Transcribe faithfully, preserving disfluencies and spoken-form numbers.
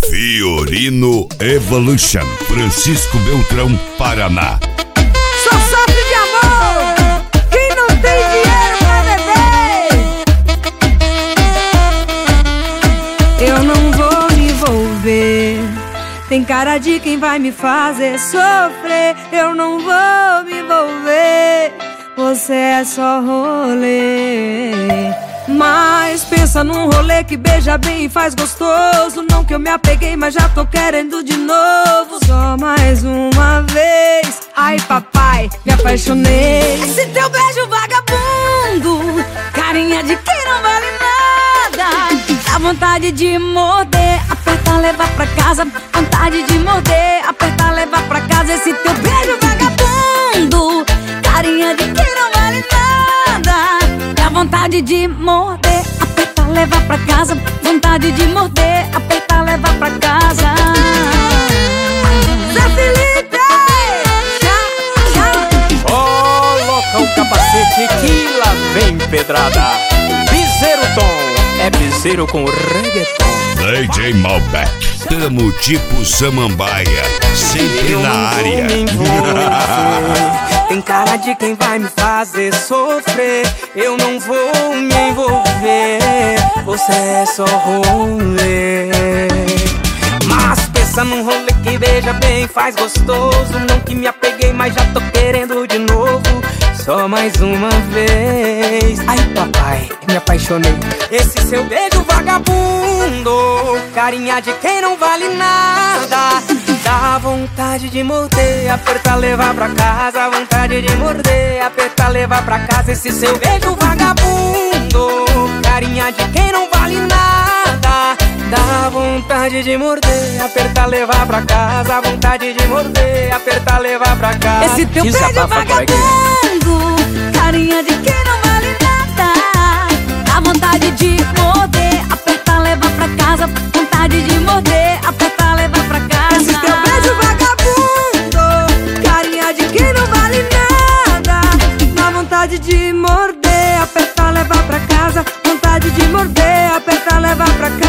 Fiorino Evolution, Francisco Beltrão, Paraná. Só sofre de amor quem não tem dinheiro pra beber. Eu não vou me envolver, tem cara de quem vai me fazer sofrer. Eu não vou me envolver, você é só rolê. Mas pensa num rolê que beija bem e faz gostoso. Não que eu me apeguei, mas já tô querendo de novo. Só mais uma vez. Ai papai, me apaixonei. Esse teu beijo vagabundo, carinha de quem não vale nada. Dá vontade de morder, apertar, levar pra casa. Vontade de morder, apertar, levar pra casa. Esse teu beijo vagabundo, carinha de quem não vale nada. Dá vontade de morder, apertar, levar pra casa. Vontade de morder, apertar, levar pra casa. Zé Felipe! Já, já. Coloca o capacete que lá vem pedrada. Piseiro Tom, é piseiro com reggaeton. D J Malbec, tamo tipo Samambaia, sempre Eu na não área. vou me envolver, tem cara de quem vai me fazer sofrer. Eu não vou me envolver, você é só rolê. Mas pensa num rolê que beija bem, faz gostoso. Não que me apeguei, mas já tô querendo de novo. Só mais uma vez. Ai papai, me apaixonei. Esse seu beijo vagabundo, carinha de quem não vale nada. Dá vontade de morder, apertar, levar pra casa. Vontade de morder, apertar, levar pra casa. Esse seu beijo vagabundo, carinha de quem não vale nada. Dá vontade de morder, apertar, levar pra casa. Vontade de morder, apertar, levar pra casa. Esse teu beijo vagabundo, carinha de quem não vale nada. Dá vontade de morder, apertar, levar pra casa. Vontade de morder, apertar, levar pra casa. Esse teu beijo vagabundo, carinha de quem não vale nada. Dá vontade de morder, apertar, levar pra casa. Vontade de morder, apertar, levar pra casa.